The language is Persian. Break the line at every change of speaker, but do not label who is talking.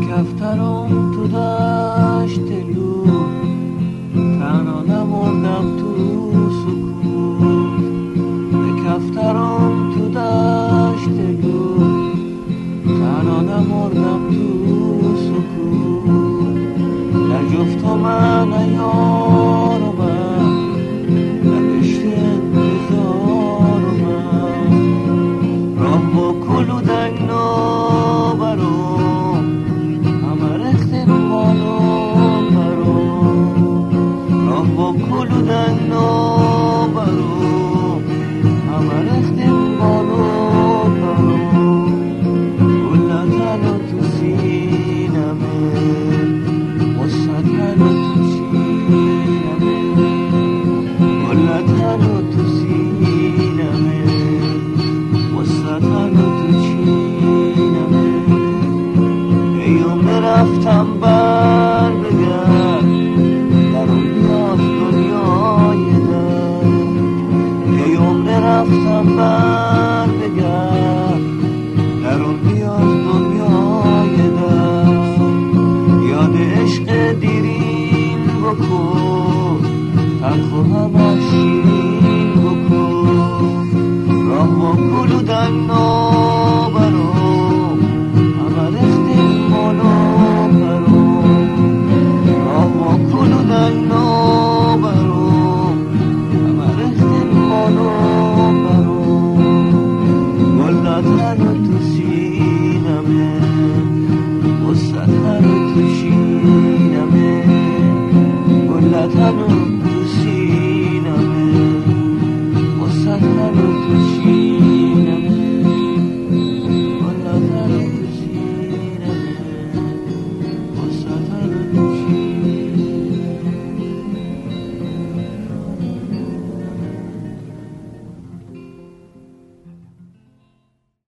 کفترم تو دشت لور، تنها نمردم تو سکوت. به کفترم تو دشت لور، تنها نمردم تو سکوت. در جفت و من ایار و من، نبشت انتظار و من. راه با کلودک نو برام، همه رخت بالون برام. راه با کلودک نو برام، همه رخت بالون برام. گلتن و تو سینمه، مستقل و تو سینمه. گلتن و تو سینمه، مستقل و تو سینمه. ایوم رفتم